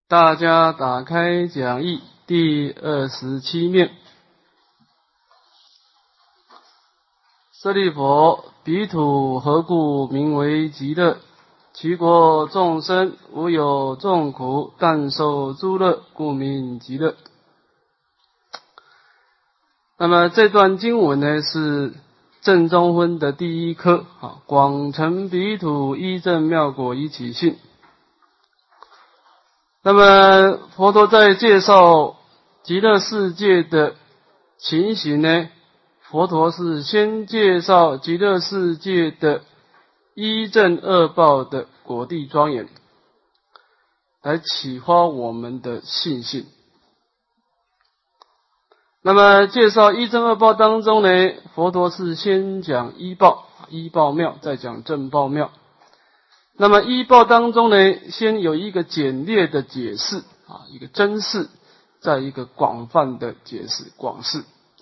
大家打开讲义第27面。舍利弗，彼土何故名为极乐？其国众生无有众苦，但受诸乐，故名极乐。那么这段经文呢，是正宗分的第一科广成彼土，依正妙果，以起信。那么佛陀在介绍极乐世界的情形呢，佛陀是先介绍极乐世界的一正二报的果地庄严，来启发我们的信心。那么介绍一正二报当中呢，佛陀是先讲一报妙，再讲正报妙。那么一报当中呢，先有一个简略的解释一个真释，再一个广泛的解释广释。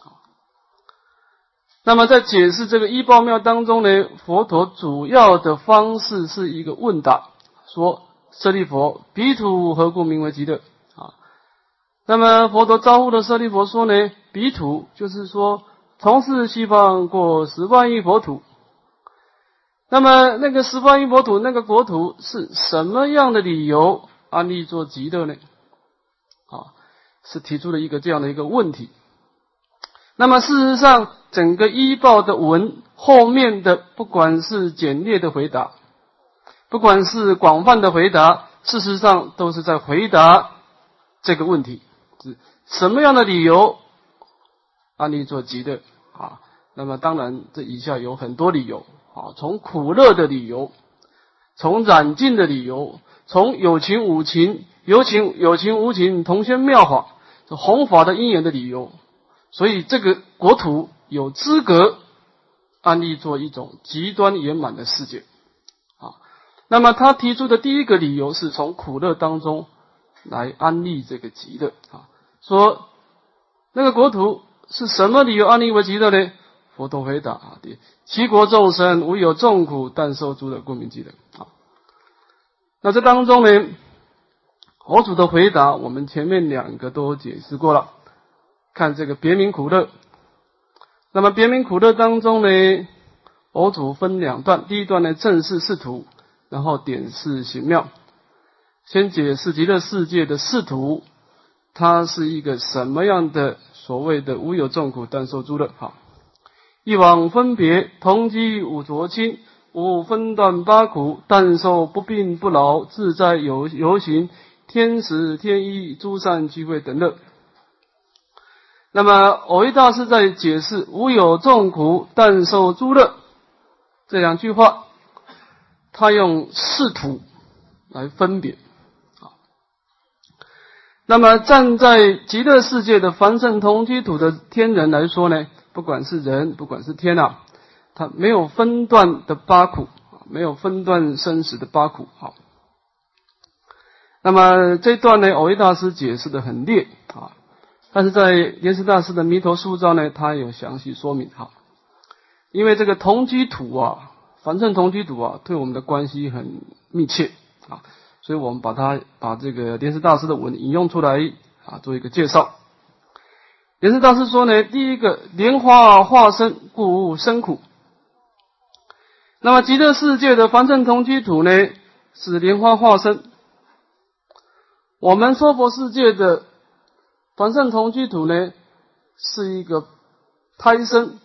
那么在解释这个一报妙当中呢，佛陀主要的方式是一个问答，说舍利弗，彼土何故名为极乐？那么佛陀招呼的舍利弗说呢，彼土就是说从事西方过10万亿国土。那么那个10万亿国土，那个国土是什么样的理由安立做极乐呢？是提出了一个这样的一个问题。那么事实上，整个一报的文后面的，不管是简略的回答，不管是广泛的回答，事实上都是在回答这个问题：是什么样的理由安立做极乐？那么当然，这以下有很多理由。从苦乐的理由，从染尽的理由，从有情无情、有情无情同宣妙法、弘法的因缘的理由，所以这个国土有资格安立做一种极端圆满的世界。那么他提出的第一个理由是从苦乐当中来安立这个极乐。说那个国土是什么理由安立为极乐呢？佛陀回答其国众生无有众苦，但受诸乐，故名极乐。那这当中呢，佛祖的回答我们前面2个都解释过了。看这个别名苦乐，那么别名苦乐当中呢，佛祖分2段，第一段呢正是视图，然后点示行妙。先解释极乐世界的视图，它是一个什么样的所谓的无有众苦，但受诸乐。一往分别，同机无浊清，无分段8苦，但受不病不老，自在游行，天时天意，诸善聚会等乐。那么藕益大师在解释无有众苦，但受诸乐这2句话，他用视图来分别。那么站在极乐世界的凡圣同居土的天人来说呢，不管是人，不管是天他没有分段的8苦，没有分段生死的8苦。那么这段呢，藕益大师解释的很略但是在莲池大师的弥陀塑造呢，他有详细说明。因为这个同居土凡圣同居土对我们的关系很密切所以我们把这个莲池大师的文引用出来做一个介绍。莲池大师说呢，第一个，莲花化身，故无生苦。那么极乐世界的凡圣同居土呢，是莲花化身。我们娑婆世界的凡圣同居土呢，是一个胎生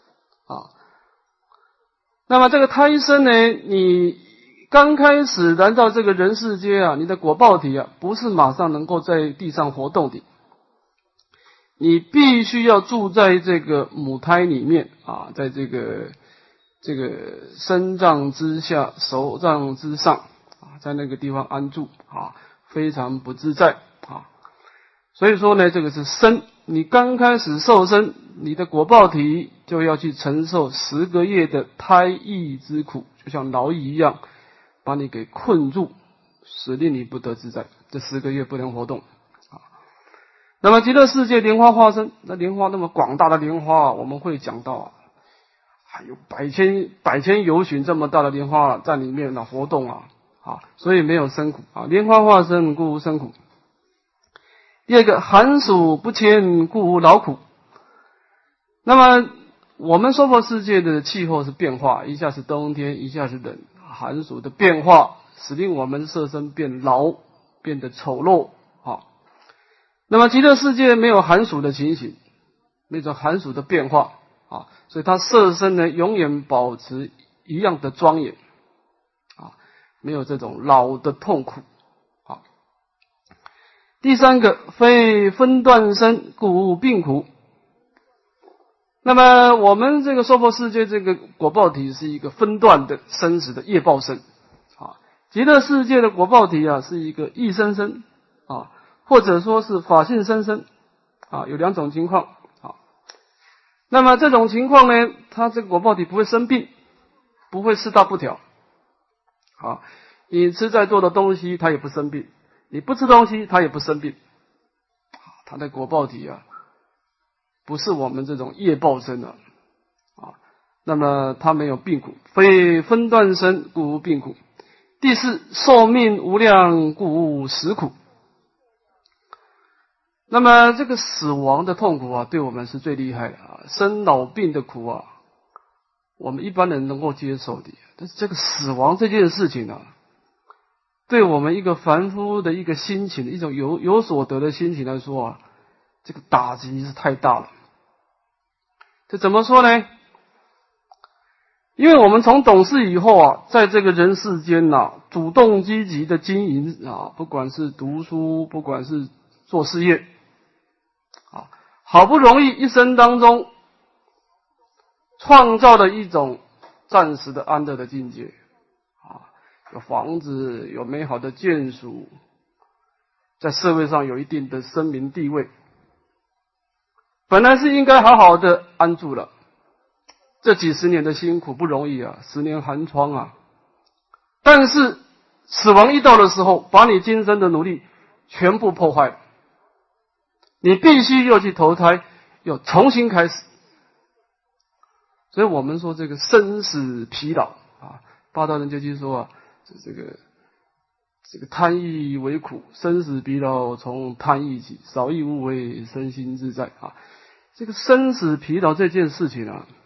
那么这个胎生呢，你刚开始来到这个人世间你的果报体不是马上能够在地上活动的，你必须要住在这个母胎里面在这个身脏之下，手脏之上在那个地方安住非常不自在所以说呢，这个是生，你刚开始受生，你的果报体就要去承受10个月的胎役之苦，就像牢狱一样，把你给困住，使令你不得自在，这10个月不能活动那么极乐世界莲花化身，那莲花那么广大的莲花我们会讲到还有百千由旬这么大的莲花在里面活动所以没有生苦莲花化身，故无生苦。 第二个，寒暑不迁，故无劳苦。那么我们娑婆世界的气候是变化，一下是冬天，一下是冷，寒暑的变化使令我们色身变老，变得丑陋啊。那么极乐世界没有寒暑的情形，没有寒暑的变化啊，所以它色身呢永远保持一样的庄严啊，没有这种老的痛苦啊。第三个，非分段生，故无病苦。那么我们这个娑婆世界这个果报体是一个分段的生死的业报身啊，极乐世界的果报体啊是一个意生身啊，或者说是法性生身啊，有两种情况啊。那么这种情况呢，它这个果报体不会生病，不会四大不调啊，你吃再多的东西它也不生病，你不吃东西它也不生病，它的果报体啊不是我们这种业报身的啊，那么它没有病苦，非分段生，故无病苦。第四，寿命无量，故无死苦。那么这个死亡的痛苦啊，对我们是最厉害的啊，生老病的苦啊，我们一般人能够接受的，但是这个死亡这件事情啊，对我们一个凡夫的一个心情，一种有所得的心情来说啊，这个打击是太大了。这怎么说呢？因为我们从懂事以后啊，在这个人世间啊，主动积极的经营啊，不管是读书，不管是做事业啊，好不容易一生当中创造了一种暂时的安乐的境界啊，有房子，有美好的眷属，在社会上有一定的声名地位，本来是应该好好的安住了，这几十年的辛苦不容易啊，10年寒窗啊，但是死亡一到的时候，把你今生的努力全部破坏了，你必须又去投胎，又重新开始。所以我们说这个生死疲劳啊，八大人就去说啊，这个贪欲为苦，生死疲劳从贪欲起，少欲无为，身心自在啊。这个生死疲劳这件事情啊，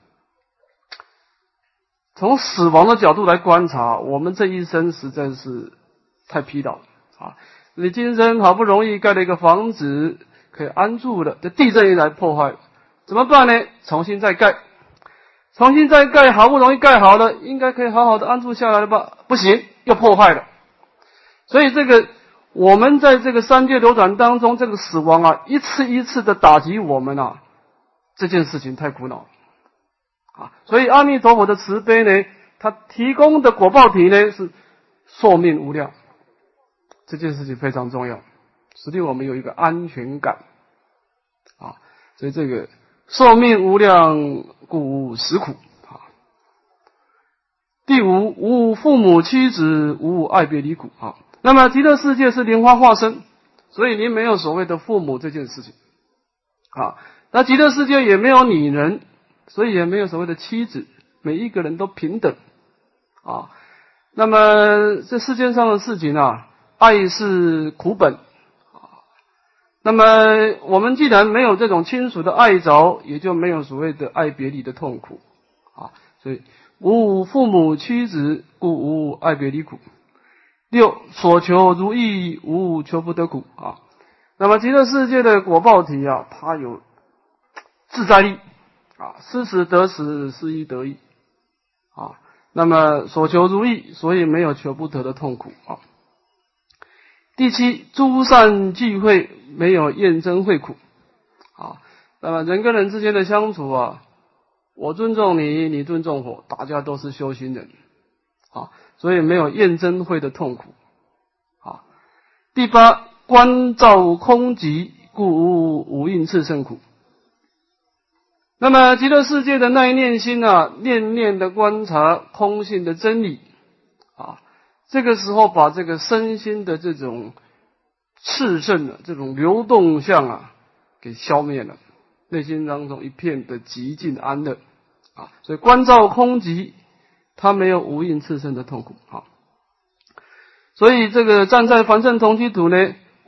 从死亡的角度来观察，我们这一生实在是太疲劳啊！你今生好不容易盖了一个房子可以安住了，这地震一来破坏，怎么办呢？重新再盖，重新再盖，好不容易盖好了，应该可以好好的安住下来了吧？不行，又破坏了。所以这个我们在这个三界流转当中，这个死亡啊，一次一次的打击我们啊，这件事情太苦恼了啊！所以阿弥陀佛的慈悲呢，他提供的果报体呢是寿命无量，这件事情非常重要，使令我们有一个安全感啊！所以这个寿命无量，故无死苦啊。第五，无父母妻子，无爱别离苦啊。那么极乐世界是莲花化身，所以您没有所谓的父母这件事情啊。那极乐世界也没有女人，所以也没有所谓的妻子，每一个人都平等啊。那么这世界上的事情啊，爱是苦本啊。那么我们既然没有这种亲属的爱着，也就没有所谓的爱别离的痛苦啊。所以无父母妻子，故无爱别离苦。六，所求如意，无求不得苦啊。那么极乐世界的果报体啊，它有自在力啊，失时得时，失意得意啊。那么所求如意，所以没有求不得的痛苦啊。第七，诸善聚会，没有厌憎会苦啊。那么人跟人之间的相处啊，我尊重你，你尊重我，大家都是修行人啊，所以没有厌憎会的痛苦啊。第八，观照空寂，故无五蕴炽盛苦。那么极乐世界的那一念心啊，念念的观察空性的真理啊，这个时候把这个身心的这种炽盛的这种流动相啊给消灭了，内心当中一片的寂静安乐啊。所以观照空寂，他没有无蕴炽盛的痛苦啊。所以这个站在凡圣同居土呢，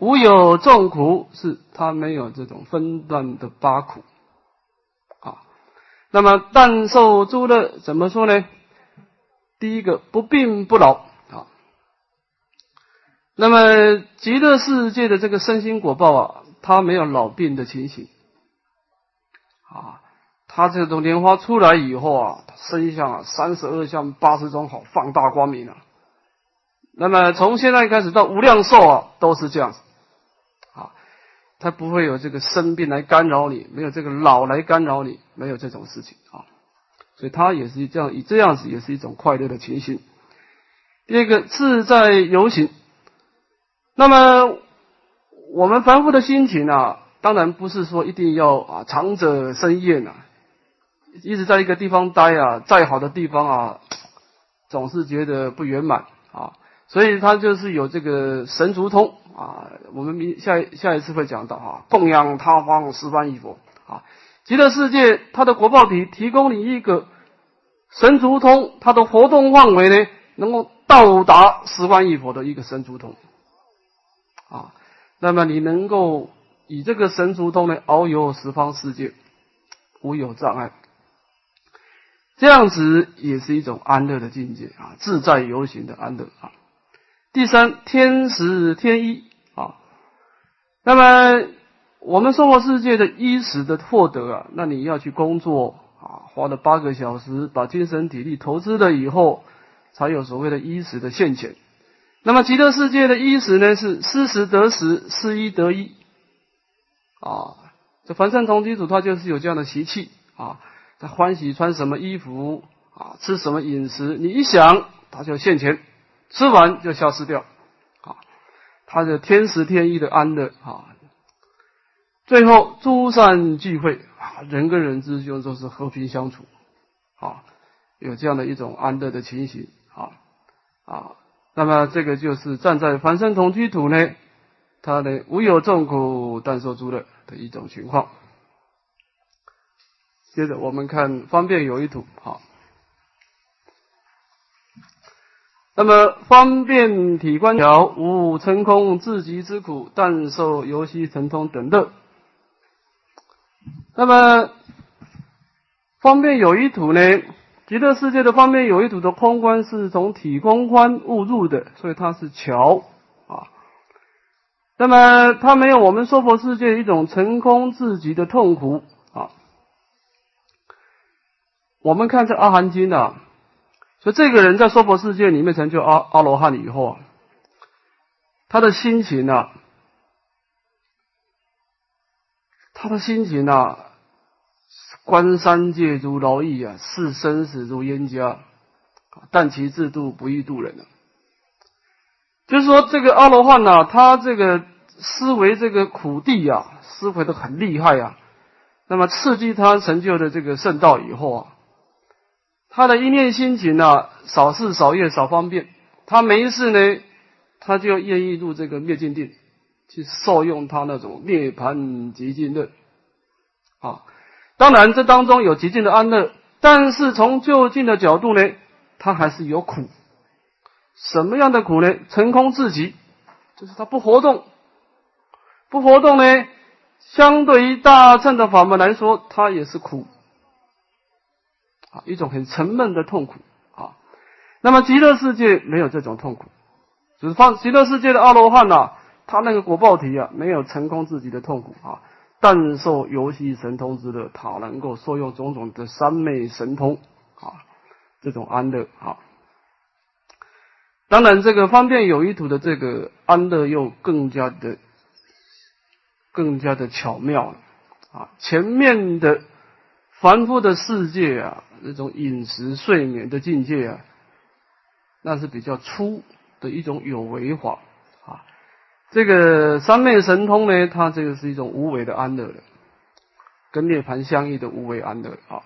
无有众苦，是他没有这种分段的八苦啊。那么但受诸乐怎么说呢？第一个不病不老啊。那么极乐世界的这个身心果报啊，它没有老病的情形啊。它这种莲花出来以后啊，身相啊32相80种好，放大光明啊。那么从现在开始到无量寿啊，都是这样子啊。它不会有这个生病来干扰你，没有这个老来干扰你，没有这种事情啊。所以它也是这样，以这样子也是一种快乐的情形。第二个自在游行。那么我们凡夫的心情啊，当然不是说一定要长者生厌啊，一直在一个地方待啊，再好的地方啊，总是觉得不圆满啊，所以他就是有这个神足通啊，我们下一次会讲到啊，供养他方十万亿佛啊，极乐世界它的果报体提供你一个神足通，它的活动范围呢，能够到达10万亿佛的一个神足通啊，那么你能够以这个神足通呢，遨游十方世界，无有障碍。这样子也是一种安乐的境界啊，自在游行的安乐啊。第三，天时天衣啊。那么我们生活世界的衣食的获得啊，那你要去工作啊，花了8个小时，把精神体力投资了以后，才有所谓的衣食的现前。那么极乐世界的衣食呢，是失时得时，失衣得衣啊。这凡圣同居土他就是有这样的习气啊。他欢喜穿什么衣服啊，吃什么饮食，你一想他就现前，吃完就消失掉啊，他的天时天意的安乐啊。最后诸善聚会啊，人跟人之间都是和平相处啊，有这样的一种安乐的情形啊。那么这个就是站在凡圣同居土呢，他的无有众苦，但受诸乐的一种情况。接着我们看方便有一土好。那么方便体观调，无成空自极之苦，但受游戏神通等乐。那么方便有一土呢，极乐世界的方便有一土的空观是从体空观悟入的，所以它是桥啊。那么它没有我们娑婆世界一种成空自极的痛苦啊。我们看这阿含经啊，所以这个人在娑婆世界里面成就阿罗汉以后啊，他的心情啊，观三界如劳役啊，视生死如冤家，但其自度不易度人啊。就是说这个阿罗汉啊，他这个思维这个苦地啊，思维的很厉害啊，那么刺激他成就的这个圣道以后啊，他的一念心情啊，少事少业少方便，他没事呢，他就愿意入这个灭尽定，去受用他那种涅槃极尽乐啊。当然这当中有极尽的安乐，但是从究竟的角度呢，他还是有苦。什么样的苦呢？成空自极，就是他不活动呢，相对于大乘的法门来说，它也是苦啊，一种很沉闷的痛苦啊。那么极乐世界没有这种痛苦，就是极乐世界的阿罗汉啊，他那个果报体啊，没有成空自己的痛苦啊，但受游戏神通之乐，他能够受用种种的三昧神通啊，这种安乐啊。当然这个方便有一土的这个安乐又更加的巧妙啊。前面的凡夫的世界啊，那种饮食睡眠的境界啊，那是比较粗的一种有为法啊。这个三昧神通呢，它这个是一种无为的安乐的，跟涅槃相应的无为安乐啊。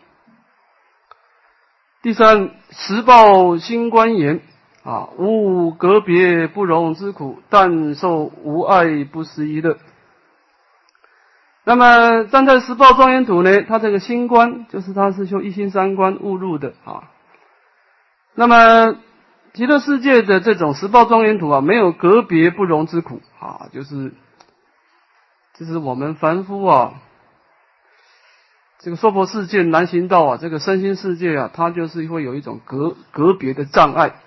第三，实报心观言啊，无隔别不容之苦，但受无爱不思议乐。那么站在十报庄严土呢，他这个心观就是他是修一心三观悟入的啊。那么极乐世界的这种十报庄严土啊，没有隔别不容之苦啊，就是就是我们凡夫啊，这个娑婆世界难行道啊，这个身心世界啊，它就是会有一种隔别的障碍。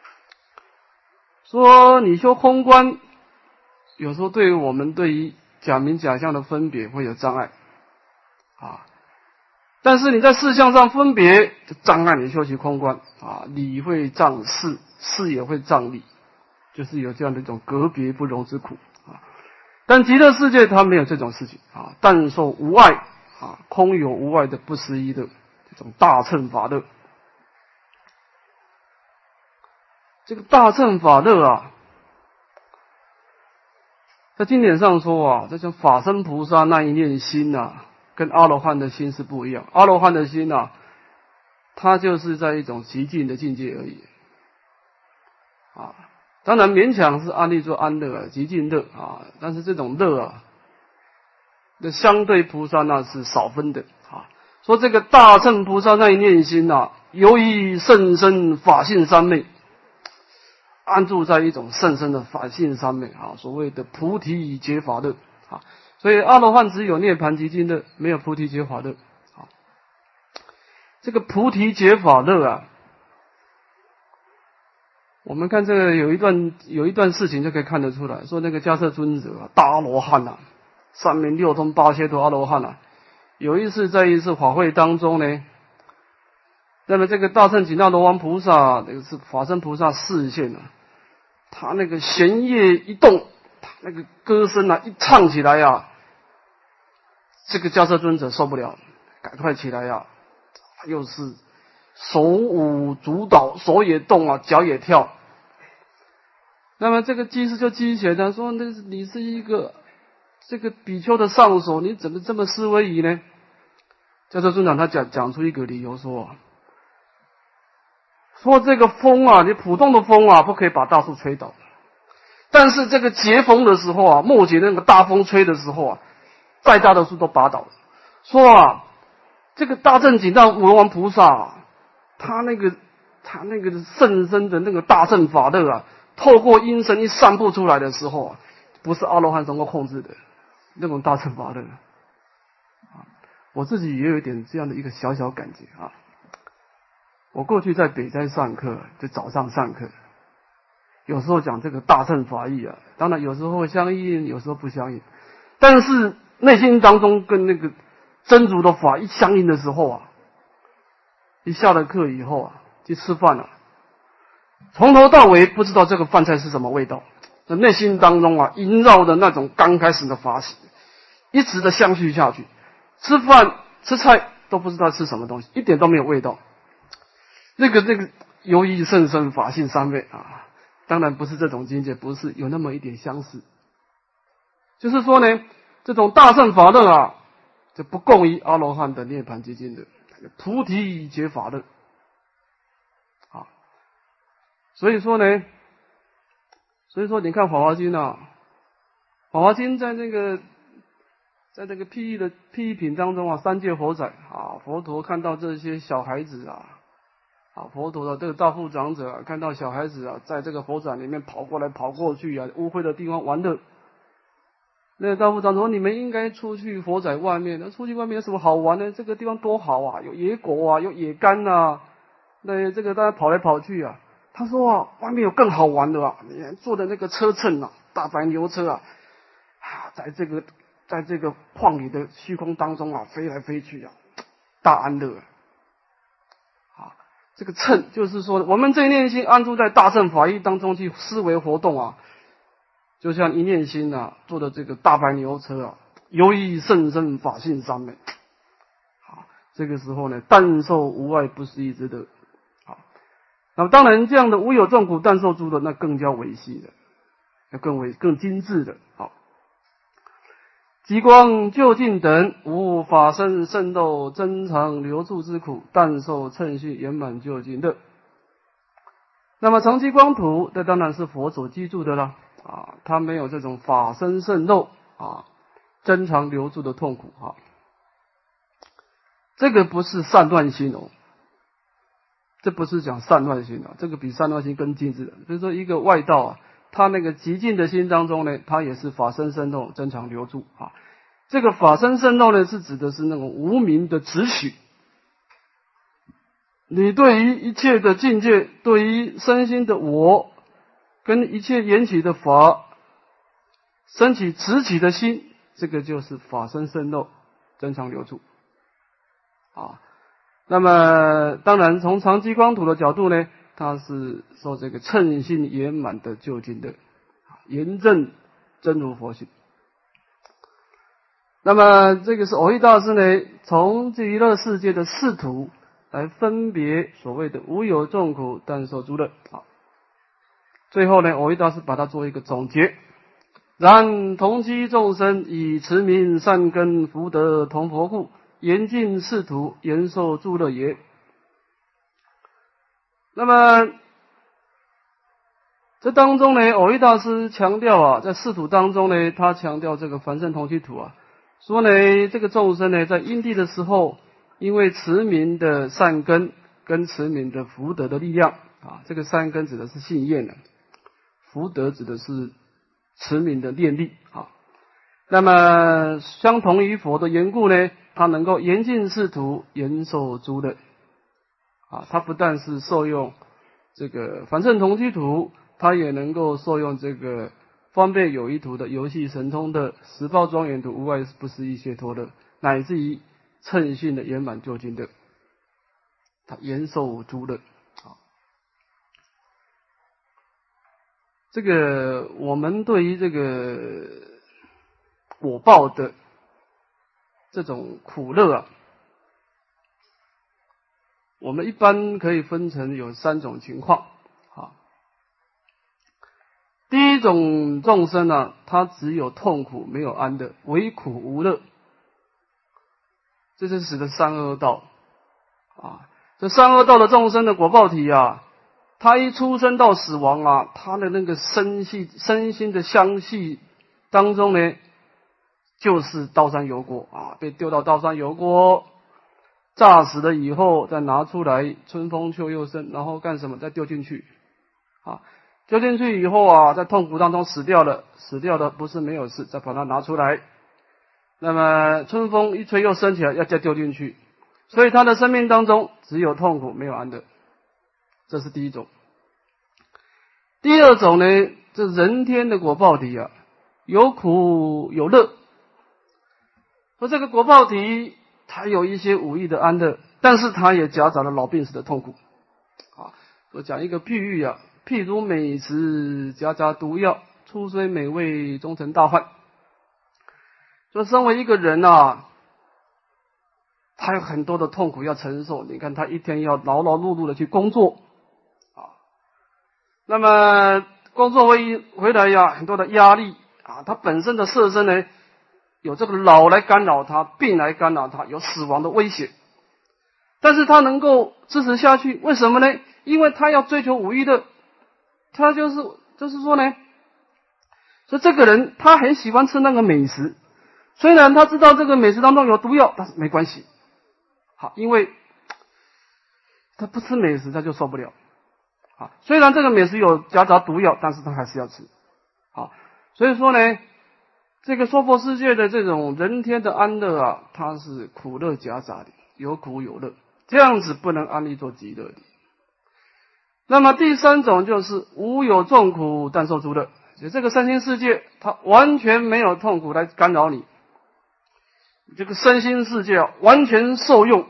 说你修空观，有时候对于我们对于假名假相的分别会有障碍啊，但是你在事相上分别，就障碍你修习空观啊，理会障事，事也会障理，就是有这样的一种隔别不容之苦啊。但极乐世界它没有这种事情啊，但受无碍啊，空有无碍的不思议的这种大乘法乐。这个大乘法乐啊，在经典上说啊，这叫法身菩萨那一念心啊，跟阿罗汉的心是不一样。阿罗汉的心啊，它就是在一种极静的境界而已啊。当然勉强是安立作安乐啊，极静乐啊，但是这种乐啊，那相对菩萨那是少分的啊。说这个大乘菩萨那一念心啊，由于甚深法性三昧，安住在一种甚深的法性三昧啊，所谓的菩提结法乐啊。所以阿罗汉只有涅盘极静乐，没有菩提结法乐啊。这个菩提结法乐啊，我们看这个有一段事情就可以看得出来，说那个迦叶尊者啊，大阿罗汉啊，三明六通八解脱阿罗汉啊，有一次在一次法会当中呢，那么这个大乘紧那罗王菩萨，那个是法身菩萨示现啊，他那个弦乐一动，他那个歌声啊一唱起来啊，这个迦叶尊者受不了，赶快起来啊，又是手舞足蹈，手也动啊，脚也跳。那么这个居士就激起来说：“那你是一个这个比丘的上首，你怎么这么思威仪呢？”迦叶尊长他讲出一个理由说这个风啊，你普通的风啊，不可以把大树吹倒，但是这个节风的时候啊，末节那个大风吹的时候啊，再大的树都拔倒了。说啊，这个大乘紧那罗王菩萨啊，他那个甚深的那个大乘法乐啊，透过音声一散布出来的时候啊，不是阿罗汉能够控制的那种大乘法乐啊。我自己也有一点这样的一个小小感觉啊。我过去在北斋上课，就早上上课，有时候讲这个大乘法义啊，当然有时候相应，有时候不相应，但是内心当中跟那个真如的法一相应的时候啊，一下了课以后啊，去吃饭了，从头到尾不知道这个饭菜是什么味道，在内心当中啊萦绕的那种刚开始的法喜，一直的相续下去，吃饭吃菜都不知道吃什么东西，一点都没有味道。那个由于甚深法性三昧啊，当然不是这种境界，不是有那么一点相似，就是说呢，这种大乘法乐啊，就不共于阿罗汉的涅盘极静的菩提结法乐啊。所以说你看《法华经》啊，《法华经》在那个譬喻品当中啊，三界佛载啊，佛陀看到这些小孩子啊，佛陀的这个大富长者看到小孩子啊，在这个佛展里面跑过来跑过去啊，污秽的地方玩乐。那个大富长者说：“你们应该出去佛展外面，那出去外面有什么好玩呢？这个地方多好啊，有野果啊，有野柑啊，那这个大家跑来跑去啊。”他说啊，外面有更好玩的啊，你坐的那个车乘啊，大白牛车啊，在这个旷野的虚空当中啊，飞来飞去啊，大安乐啊。这个乘就是说，我们这一念心安住在大乘法义当中去思维活动啊，就像一念心啊坐的这个大白牛车啊，由于甚深法性三昧，这个时候呢，但受无碍不思议之乐。那么当然，这样的无有众苦但受诸乐，那更加维系的，要更精致的。极光究竟等无法身圣斗珍藏留住之苦，但受称续圆满究竟乐。那么长极光土，这当然是佛所居住的了啊，他没有这种法身圣斗啊，珍藏留住的痛苦啊。这个不是散乱心哦。这不是讲散乱心啊，这个比散乱心更精致的。比如说一个外道啊， 他那个极静的心当中呢，他也是法身生动，增长留住啊。这个法身生动呢，是指的是那种无明的执取。你对于一切的境界，对于身心的我，跟一切缘起的法，升起执起的心，这个就是法身生动，增长留住啊。那么当然从常寂光土的角度呢，它是说这个称性圆满的究竟的严正真如佛性。那么这个是蕅益大师呢，从极乐世界的四土来分别所谓的无有众苦，但受诸乐啊。最后呢，蕅益大师把它做一个总结。然同期众生以持名善根福德同佛故，严尽四土，延寿诸乐也。那么这当中呢，蕅益大师强调啊，在四土当中呢，他强调这个凡圣同居土啊，说呢，这个众生呢，在因地的时候，因为持名的善根跟持名的福德的力量啊，这个善根指的是信愿的，福德指的是持名的念力啊。那么相同于佛的缘故呢，他能够严尽四土，延寿诸乐啊。他不但是受用这个凡圣同居土，他也能够受用这个方便有余土的游戏神通的十报庄严土，无外不思议解脱的，乃至于称性的圆满究竟的，他延寿诸乐啊。这个我们对于这个果报的这种苦乐啊，我们一般可以分成有三种情况啊。第一种众生啊，他只有痛苦没有安乐，唯苦无乐，这是指的三恶道啊。这三恶道的众生的果报体啊，他一出生到死亡啊，他的那个身心的相续当中呢，就是刀山油锅啊，被丢到刀山油锅，炸死了以后再拿出来，春风秋又生，然后干什么？再丢进去啊。丢进去以后啊，在痛苦当中死掉了不是没有事，再把它拿出来，那么春风一吹又升起来，要再丢进去，所以他的生命当中只有痛苦没有安乐，这是第一种。第二种呢，这人天的果报体啊，有苦有乐，说这个果报体它有一些无益的安乐，但是它也夹杂了老病死的痛苦啊。我讲一个譬喻啊，譬如美食夹杂毒药，初虽美味，终成大患。说身为一个人啊，他有很多的痛苦要承受，你看他一天要劳劳碌碌的去工作啊，那么工作回来呀，很多的压力啊，他本身的色身呢，有这个老来干扰他，病来干扰他，有死亡的威胁，但是他能够支持下去，为什么呢？因为他要追求无益的，他就是说呢，说这个人他很喜欢吃那个美食，虽然他知道这个美食当中有毒药，但是没关系，好，因为他不吃美食他就受不了，好，虽然这个美食有夹杂毒药，但是他还是要吃，好，所以说呢，这个娑婆世界的这种人天的安乐啊，它是苦乐夹杂的，有苦有乐，这样子不能安立做极乐的。那么第三种就是无有众苦，但受诸乐，就这个身心世界它完全没有痛苦来干扰你，这个身心世界完全受用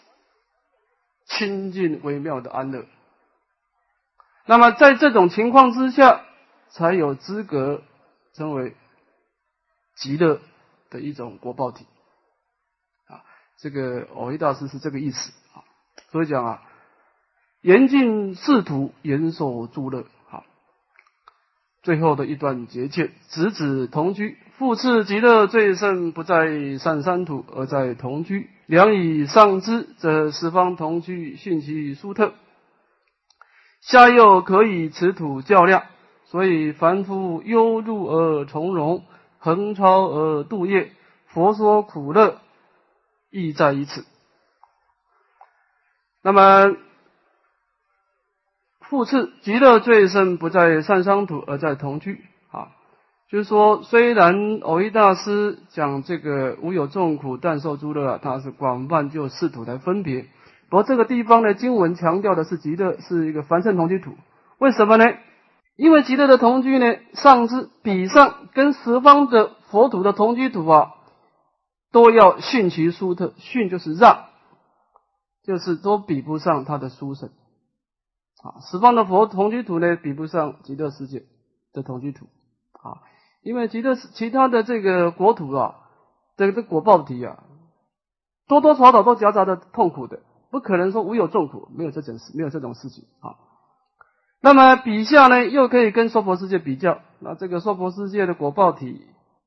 清净微妙的安乐。那么在这种情况之下，才有资格成为极乐的一种果报体啊。这个蕅益大师是这个意思啊。所以讲啊，严尽四土，延寿诸乐。好，最后的一段结切，直指同居，复次极乐最胜，不在善三土，而在同居。良以上之，则十方同居性其殊特。下又可以此土较量，所以凡夫忧入而从容，横超而度业。佛说苦乐，亦在于此。那么复次，极乐最胜不在善商土，而在同居啊。就是说，虽然藕益大师讲这个无有众苦，但受诸乐，他是广泛就四土来分别。不过这个地方呢，经文强调的是极乐是一个凡圣同居土。为什么呢？因为极乐的同居呢，上至彼上跟十方的佛土的同居土啊，都要逊其殊特。逊就是让，就是都比不上它的殊胜啊。十方的佛同居土呢，比不上极乐世界的同居土啊。因为极乐其他的这个国土啊，这个果报体啊，多多少少都夹杂着痛苦的，不可能说无有众苦，没有这种事情啊。那么比下呢，又可以跟娑婆世界比较，那这个娑婆世界的果报体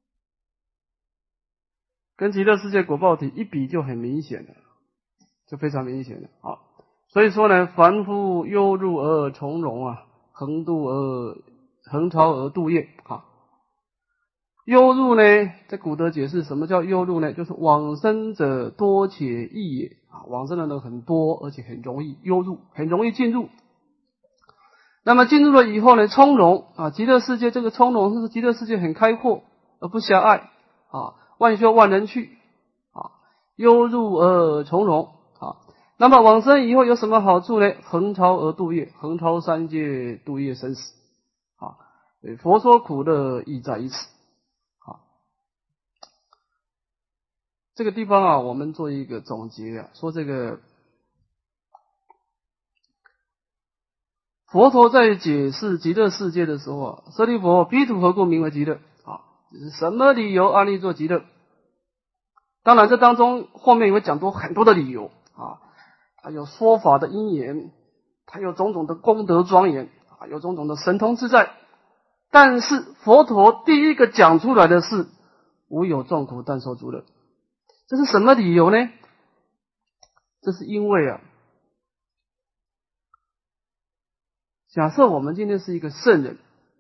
跟极乐世界果报体一比就很明显了，就非常明显了啊。所以说呢，凡夫忧入而从容啊，横超而度业啊。忧入呢，在古德解释什么叫忧入呢？就是往生者多且易也啊，往生的人很多，而且很容易忧入，很容易进入。那么进入了以后呢，从容啊，极乐世界这个从容是极乐世界很开阔而不狭隘啊，万修万人去啊，忧入而从容啊。那么往生以后有什么好处呢？横超而度业，横超三界，度业生死啊。佛说苦乐亦在于此。这个地方啊，我们做一个总结啊，说这个佛陀在解释极乐世界的时候啊，舍利弗，彼土何故名为极乐啊？什么理由安立做极乐？当然，这当中后面也会讲多很多的理由啊，它有说法的因缘，它有种种的功德庄严啊，有种种的神通自在。但是佛陀第一个讲出来的是无有众苦，但受诸乐。这是什么理由呢？这是因为啊，假设我们今天是一个圣人，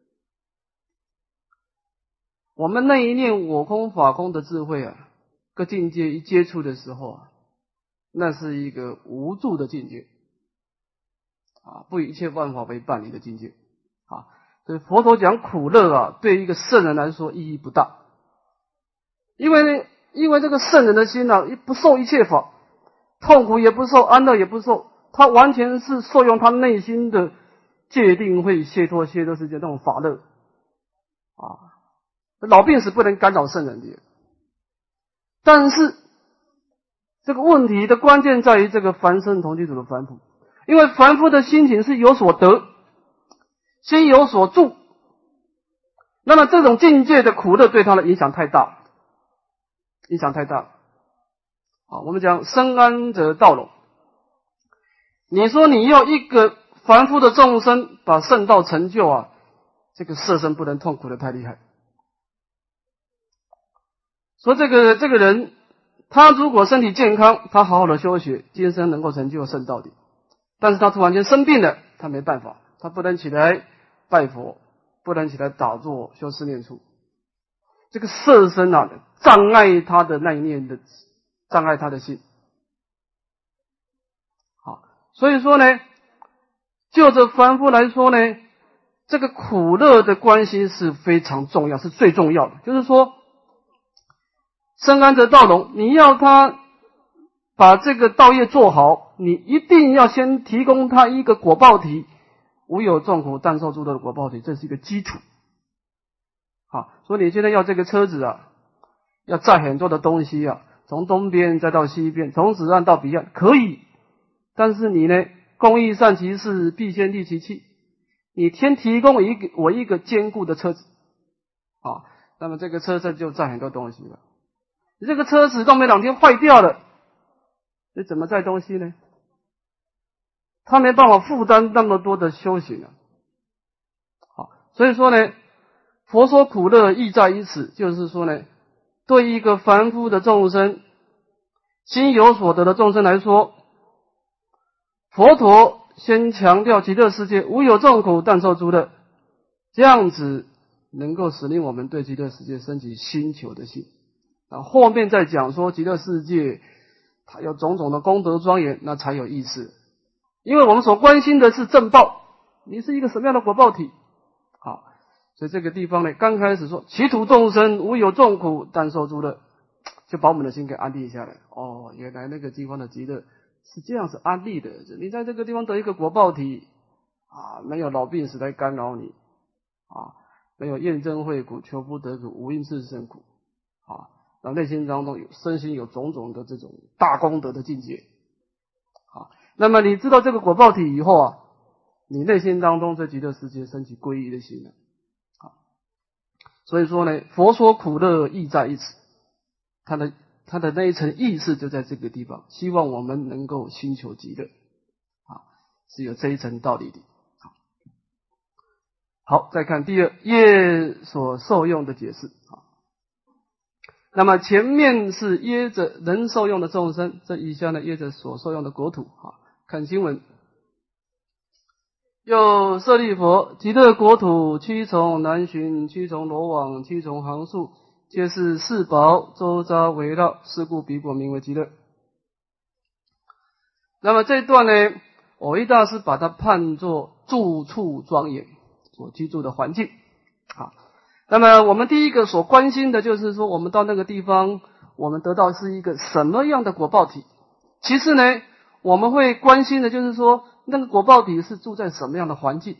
我们那一念我空法空的智慧啊，各境界一接触的时候啊，那是一个无助的境界啊，不以一切万法为伴侣的境界啊。所以佛陀讲苦乐啊，对一个圣人来说意义不大，因为这个圣人的心啊，不受一切法，痛苦也不受，安乐也不受，他完全是受用他内心的戒定慧、解脱世界那种法乐啊。老病死不能干扰圣人的，但是这个问题的关键在于这个凡圣同居土的凡夫，因为凡夫的心情是有所得，心有所住，那么这种境界的苦乐对他的影响太大。好，我们讲生安则道隆。你说你要一个凡夫的众生把圣道成就啊，这个色身不能痛苦的太厉害。说这个人，他如果身体健康，他好好的修学，今生能够成就圣道的。但是他突然间生病了，他没办法，他不能起来拜佛，不能起来打坐修四念处。这个色身啊，障碍他的那一念的，障碍他的心。好，所以说呢，就这凡夫来说呢，这个苦乐的关系是非常重要，是最重要的。就是说，生安则道隆，你要他把这个道业做好，你一定要先提供他一个果报体，无有众苦，但受诸乐的果报体，这是一个基础。好，所以你现在要这个车子啊，要载很多的东西啊，从东边再到西边，从此岸到彼岸，可以。但是你呢，公益善其事，必先利其器。你先提供我一个坚固的车子啊，那么这个车子就载很多东西了。你这个车子都没2天坏掉了，你怎么载东西呢？他没办法负担那么多的修行啊。好，所以说呢，佛说苦乐亦在于此，就是说呢，对一个凡夫的众生，心有所得的众生来说，佛陀先强调极乐世界无有众苦，但受诸乐，这样子能够使令我们对极乐世界升起心求的心。后面再讲说极乐世界它有种种的功德庄严，那才有意思。因为我们所关心的是正报， 你是一个什么样的果报体？好，所以这个地方呢，刚开始说其土众生无有众苦，但受诸乐，就把我们的心给安定下来。哦，原来那个地方的极乐是这样子安立的。你在这个地方得一个果报体啊，没有老病死来干扰你啊，没有厌憎会苦、求不得苦、无因炽盛苦啊，然后内心当中有身心有种种的这种大功德的境界啊。那么你知道这个果报体以后啊，你内心当中这极乐世界升起皈依的心了啊。所以说呢，佛说苦乐意在一此，他的那一层意识就在这个地方，希望我们能够心求极乐啊，是有这一层道理的。好，再看第二，业所受用的解释啊。那么前面是耶着能受用的众生，这以下呢耶着所受用的国土啊。看经文，又舍利佛，极乐国土七重南巡，七重罗网，七重行树，皆是四宝周匝围绕，是故彼国名为极乐。那么这段呢，蕅益大师把它判作住处庄严所居住的环境啊。那么我们第一个所关心的就是说，我们到那个地方，我们得到是一个什么样的果报体。其次呢，我们会关心的就是说，那个果报体是住在什么样的环境，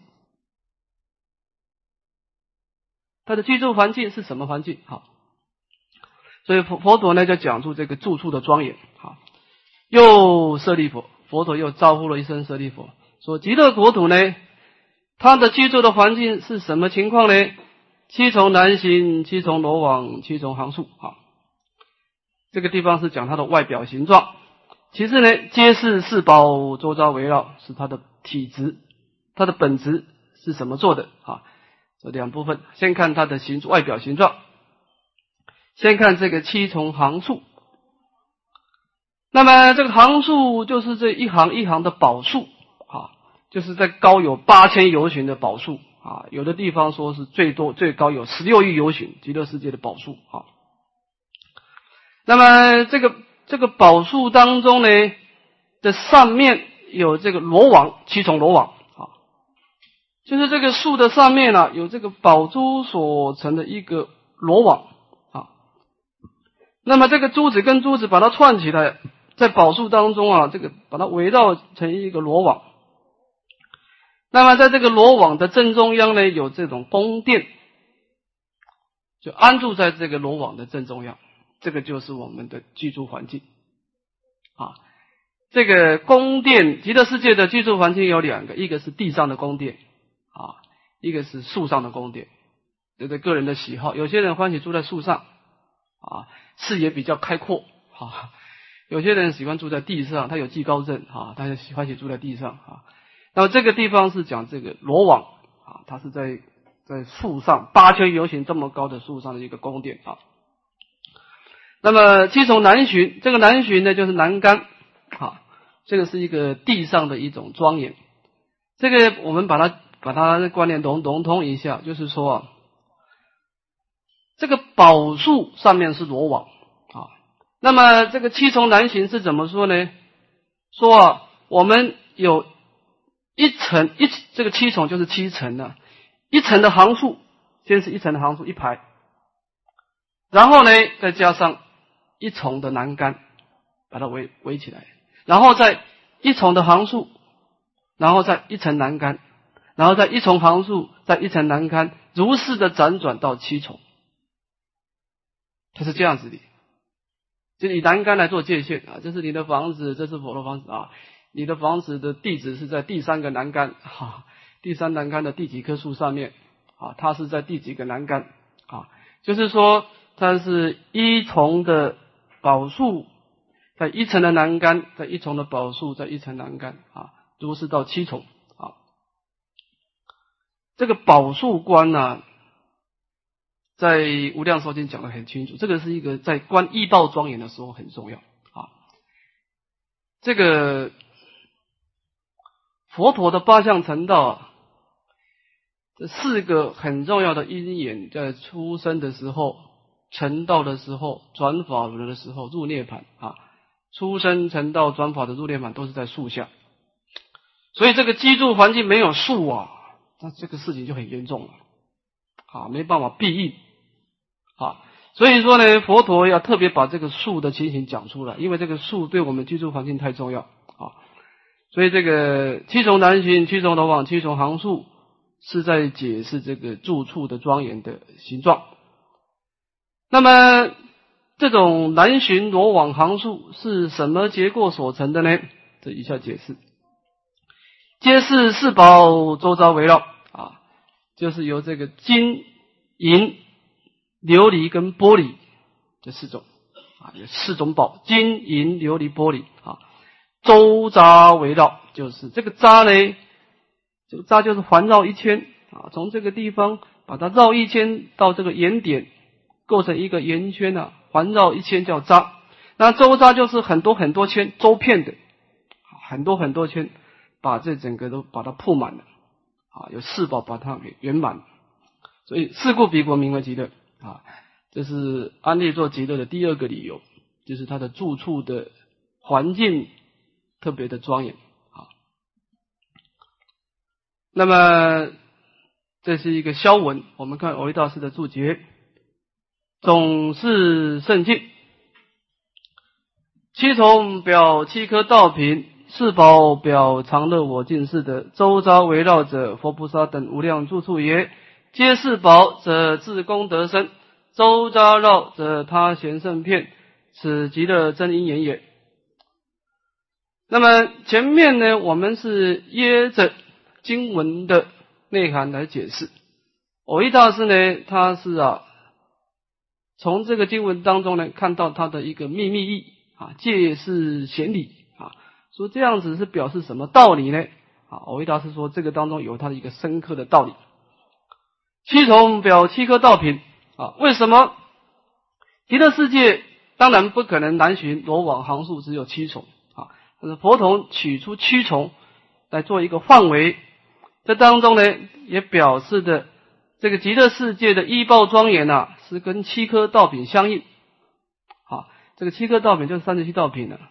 它的居住环境是什么环境。好，所以佛陀呢就讲出这个住处的庄严。好，又舍利佛，佛陀又招呼了一声舍利佛，说极乐国土呢，它的居住的环境是什么情况呢？七重南行，七重罗网，七重行树啊。这个地方是讲它的外表形状，其次呢，皆是四宝周遭围绕，是它的体质，它的本质是什么做的啊？这两部分，先看它的外表形状，先看这个七重行树。那么这个行树就是这一行一行的宝树啊，就是在高有8000由旬的宝树啊，有的地方说是最高有16亿由旬，极乐世界的宝树啊。那么这个宝树当中呢的上面有这个罗网，七重罗网啊，就是这个树的上面啊有这个宝珠所成的一个罗网啊。那么这个珠子跟珠子把它串起来，在宝树当中啊，这个把它围绕成一个罗网。那么在这个罗网的正中央呢，有这种宫殿，就安住在这个罗网的正中央，这个就是我们的居住环境啊。这个宫殿，极乐世界的居住环境有两个，一个是地上的宫殿啊，一个是树上的宫殿，这个个人的喜好，有些人欢喜住在树上啊，视野比较开阔啊，有些人喜欢住在地上，他有惧高症啊，他就欢喜住在地上啊。那么这个地方是讲这个罗网啊，它是在树上8000由旬这么高的树上的一个宫殿啊。那么七重南巡，这个南巡呢就是南竿啊，这个是一个地上的一种庄严。这个我们把它观念融通一下，就是说啊，这个宝树上面是罗网啊。那么这个七重南巡是怎么说呢？说啊，我们有这个七重就是七层啊，一层的行树，先是一层的行树一排，然后呢再加上一重的栏杆把它围起来，然后再一重的行树，然后再一层栏杆，然后再一重行树，再一层栏杆，如是的辗转到七重，它是这样子的，就以栏杆来做界限啊，这是你的房子，这是佛的房子啊。你的房子的地址是在第3个栏杆啊，第3栏杆的第几棵树上面啊，它是在第几个栏杆啊，就是说它是一重的宝树，在一层的栏杆，在一重的宝树，在一层栏杆啊，如是到七重啊。这个宝树观呢，在无量寿经讲得很清楚，这个是一个在观依报庄严的时候很重要啊。这个佛陀的8相成道啊，这4个很重要的因缘，在出生的时候、成道的时候、转法轮的时候、入涅槃啊，出生、成道、转法的入涅槃都是在树下。所以这个居住环境没有树啊， 那这个事情就很严重了，啊，没办法避应，啊，所以说呢，佛陀要特别把这个树的情形讲出来，因为这个树对我们居住环境太重要，啊，所以这个七重南巡、七重楼网、七重行树是在解释这个住处的庄严的形状。那么这种南巡罗网行树是什么结构所成的呢？这以下解释：皆是四宝周遭围绕，啊，就是由这个金、银、琉璃跟玻璃这四种，啊，有四种宝，金、银、琉璃、玻璃，啊，周匝围绕，就是这个匝呢，这个匝就是环绕一圈，啊，从这个地方把它绕一圈到这个圆点，构成一个圆圈啊，环绕一圈叫匝。那周匝就是很多很多圈，周遍的，很多很多圈，把这整个都把它铺满了，啊，有四宝把它给圆满，所以是故彼国名为极乐，啊，这是安立作极乐的第二个理由，就是它的住处的环境特别的庄严，啊，那么这是一个消文，我们看藕益大师的注解，总是甚尽，七重表七颗道品，四宝表常乐我净是的，周匝围绕者佛菩萨等无量住处也。皆四宝者自功德身，周匝绕者他贤圣片，此极乐真因缘也。那么前面呢，我们是掖着经文的内涵来解释。藕益大师呢，他是从这个经文当中呢，看到他的一个秘密义啊，戒是显理啊，说这样子是表示什么道理呢？啊，藕益大师说这个当中有他的一个深刻的道理。七重表七颗道品啊，为什么极乐世界当然不可能南巡罗网行树只有七重啊，但是佛陀取出七重来做一个范围，这当中呢也表示的这个极乐世界的依报庄严啊，是跟七颗道品相应。好，这个七颗道品就是37道品了。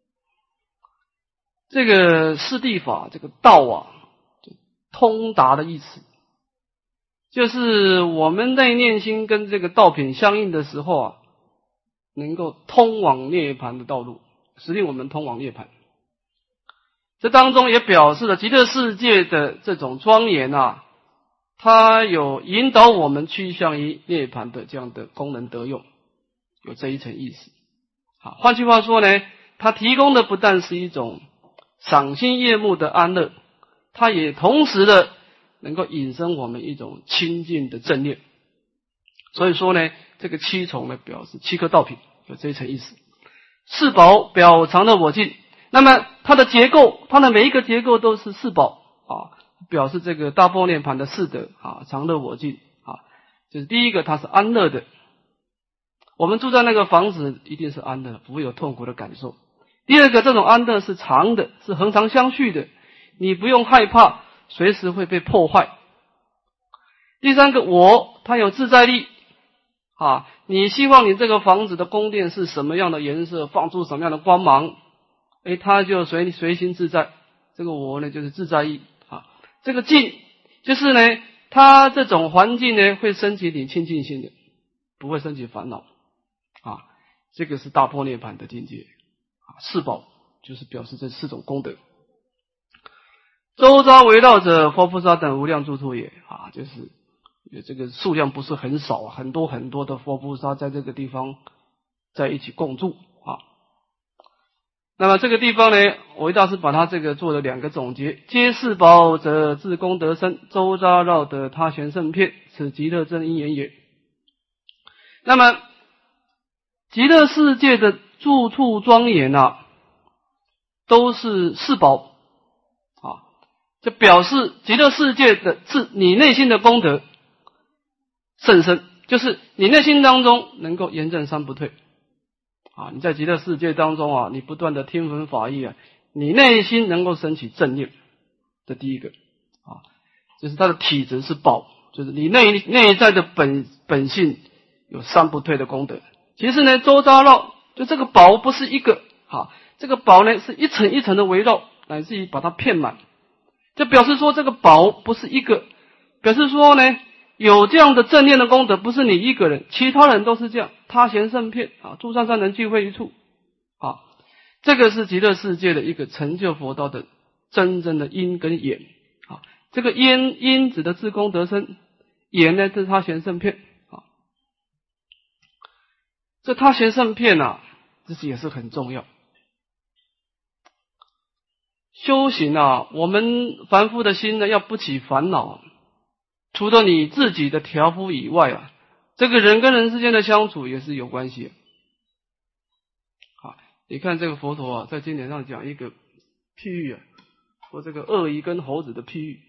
这个四谛法，这个道啊，就通达的意思，就是我们内念心跟这个道品相应的时候啊，能够通往涅槃的道路，使令我们通往涅槃。这当中也表示了极乐世界的这种庄严啊，它有引导我们趋向于涅槃的这样的功能德用，有这一层意思。好，换句话说呢，它提供的不但是一种赏心悦目的安乐，它也同时的能够引生我们一种清净的正念。所以说呢，这个七重呢表示七颗道品，有这一层意思。四宝表常乐我净，那么它的结构，它的每一个结构都是四宝啊，表示这个大般涅槃的四德啊，常乐我净啊，就是第一个它是安乐的，我们住在那个房子一定是安乐，不会有痛苦的感受。第二个，这种安乐是常的，是恒常相续的，你不用害怕随时会被破坏。第三个，它有自在力啊，你希望你这个房子的宫殿是什么样的颜色，放出什么样的光芒，它就随心自在。这个我呢就是自在意啊。这个净就是呢，它这种环境呢会升起你清净心的，不会升起烦恼啊。这个是大般涅槃的境界啊。四宝就是表示这四种功德。周匝围绕着佛菩萨等无量住处也啊，就是这个数量不是很少，很多很多的佛菩萨在这个地方在一起共住啊。那么这个地方呢，藕益大师把他这个做了两个总结：皆四宝者自功德身，周匝绕得他贤圣片，此极乐真因缘也。那么极乐世界的住处庄严啊，都是四宝啊，就表示极乐世界的是你内心的功德甚深，就是你内心当中能够严正三不退啊。你在极乐世界当中啊，你不断的听闻法义啊，你内心能够升起正念，这第一个啊，就是它的体质是宝，就是你内在的本性有三不退的功德。其实呢，周匝绕就这个宝不是一个啊，这个宝呢是一层一层的围绕，乃至于把它遍满。这表示说这个宝不是一个， 表示说呢，有这样的正念的功德，不是你一个人，其他人都是这样。他贤圣片啊，诸善善人聚会一处啊，这个是极乐世界的一个成就佛道的真正的因跟缘啊。这个因指的自功德身，缘呢是他贤圣片啊。这他贤圣片啊，这是也是很重要。修行啊，我们凡夫的心呢，要不起烦恼，除了你自己的调伏以外啊，这个人跟人之间的相处也是有关系的。好，你看这个佛陀啊，在经典上讲一个譬喻啊，说这个鳄鱼跟猴子的譬喻，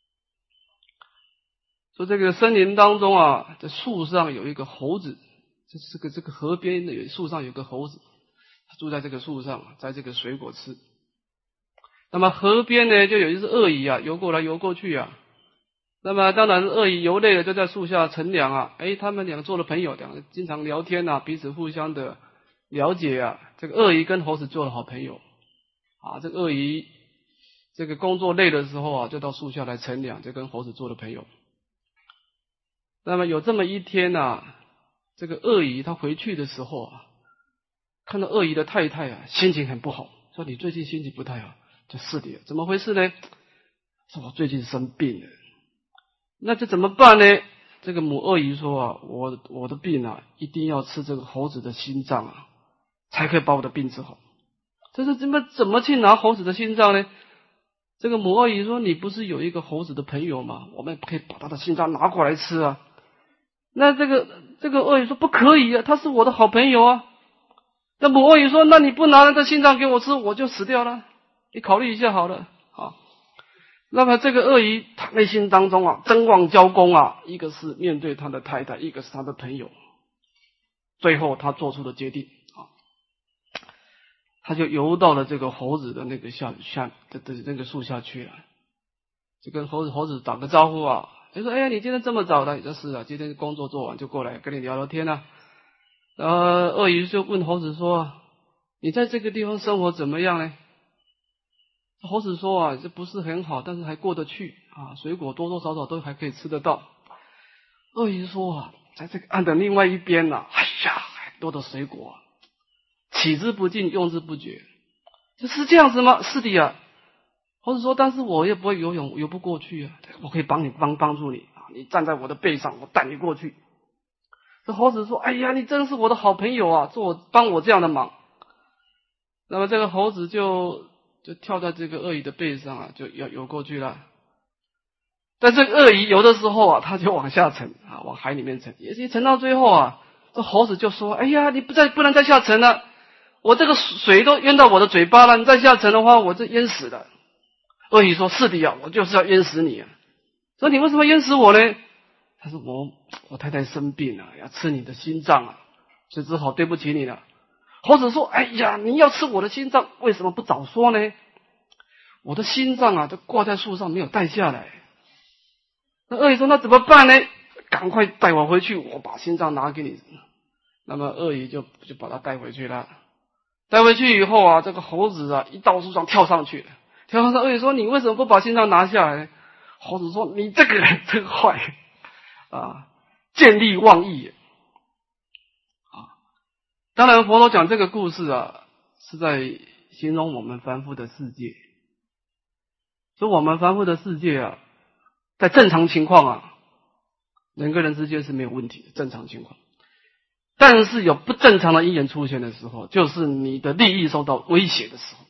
说这个森林当中啊，在树上有一个猴子，这个河边的树上有个猴子，他住在这个树上，摘这个水果吃。那么河边呢，就有一只鳄鱼啊，游过来游过去啊。那么当然鳄鱼游累了，就在树下乘凉啊。他们两个做了朋友，两个经常聊天啊，彼此互相的了解啊。这个鳄鱼跟猴子做了好朋友啊。这个鳄鱼这个工作累的时候啊，就到树下来乘凉，就跟猴子做了朋友。那么有这么一天啊，这个鳄鱼他回去的时候啊，看到鳄鱼的太太啊，心情很不好，说你最近心情不太好。就是的，怎么回事呢？说我最近生病了，那这怎么办呢？这个母鳄鱼说啊，我的病啊，一定要吃这个猴子的心脏啊，才可以把我的病治好。这是怎么去拿猴子的心脏呢？这个母鳄鱼说，你不是有一个猴子的朋友吗？我们可以把他的心脏拿过来吃啊。那这个鳄鱼说不可以啊，他是我的好朋友啊。那母鳄鱼说，那你不拿那个心脏给我吃，我就死掉了。你考虑一下好了啊。那么这个鳄鱼他内心当中啊，争旺交攻啊，一个是面对他的太太，一个是他的朋友。最后他做出了决定啊，他就游到了这个猴子的那个下的那个树下去了，就跟猴子打个招呼啊。就说你今天这么早的？你说是啊，今天工作做完就过来跟你聊聊天啊。然后鳄鱼就问猴子说，你在这个地方生活怎么样呢？猴子说啊，这不是很好，但是还过得去啊，水果多多少少都还可以吃得到。鳄鱼说啊，在这个岸的另外一边啊，很多的水果，取之不尽，用之不绝。这是这样子吗？是的呀。猴子说，但是我也不会游泳，游不过去啊，我可以帮助你啊，你站在我的背上，我带你过去。这猴子说，你真是我的好朋友啊，帮我这样的忙。那么这个猴子就跳在这个鳄鱼的背上啊，就要游过去了。但这个鳄鱼游的时候啊，它就往下沉啊，往海里面沉，也沉到最后啊，这猴子就说，你不能再下沉了，我这个水都淹到我的嘴巴了，你再下沉的话，我这淹死了。鳄鱼说，是的呀，我就是要淹死你啊。说你为什么淹死我呢？他说我太太生病了，要吃你的心脏啊，所以只好对不起你了。猴子说，你要吃我的心脏，为什么不早说呢？我的心脏啊，都挂在树上没有带下来。那鳄鱼说，那怎么办呢？赶快带我回去，我把心脏拿给你。那么鳄鱼就把它带回去了。带回去以后啊，这个猴子啊，一到树上跳上去了。跳上鳄鱼说，你为什么不把心脏拿下来呢？猴子说，你这个人真坏啊，见利忘义啊。当然佛陀讲这个故事啊，是在形容我们凡夫的世界。所以我们凡夫的世界啊，在正常情况啊，人跟人之间是没有问题的，正常情况。但是有不正常的因缘出现的时候，就是你的利益受到威胁的时候，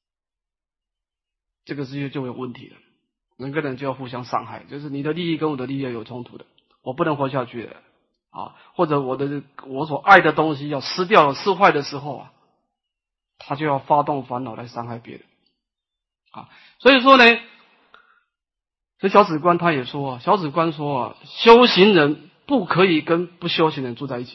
这个世界就有问题了。人跟人就要互相伤害，就是你的利益跟我的利益有冲突的，我不能活下去的啊，或者我所爱的东西要失掉失坏的时候啊，他就要发动烦恼来伤害别人啊。所以说呢，这小止观他也说啊，小止观说啊，修行人不可以跟不修行人住在一起，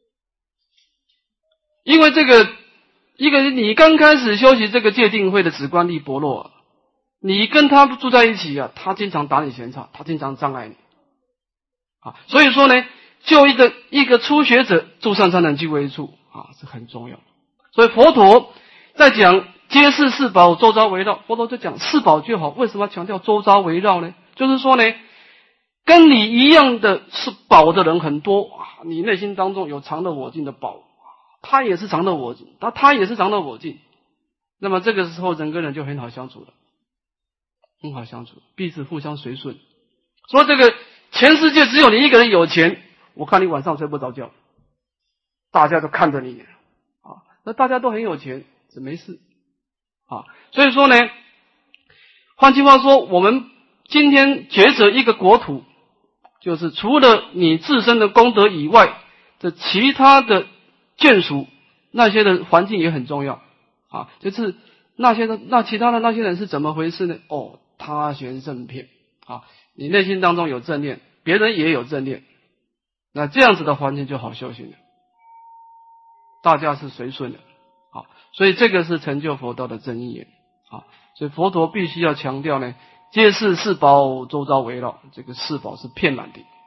因为一个你刚开始修习这个戒定慧的止观力薄弱啊，你跟他住在一起啊，他经常打你闲岔，他经常障碍你啊。所以说呢，就一个初学者诸善善人聚为一处啊，是很重要。所以佛陀在讲皆是四宝周遭围绕，佛陀就讲四宝就好，为什么要强调周遭围绕呢？就是说呢， 跟你一样的是宝的人很多，你内心当中有常乐我净的宝，他也是常乐我净，他也是常乐我净，那么这个时候人跟人就很好相处了，很好相处，彼此互相随顺。说这个全世界只有你一个人有钱，我看你晚上睡不着觉，大家都看着你啊，那大家都很有钱，这没事啊。所以说呢，换句话说，我们今天抉择一个国土，就是除了你自身的功德以外，这其他的眷属那些的环境也很重要啊。就是那其他的那些人是怎么回事呢？哦，他悬正片啊，你内心当中有正念，别人也有正念，那这样子的环境就好修行了，大家是随顺的啊。所以这个是成就佛道的真因缘啊。所以佛陀必须要强调呢，皆是四宝周遭围绕，这个四宝是骗满的。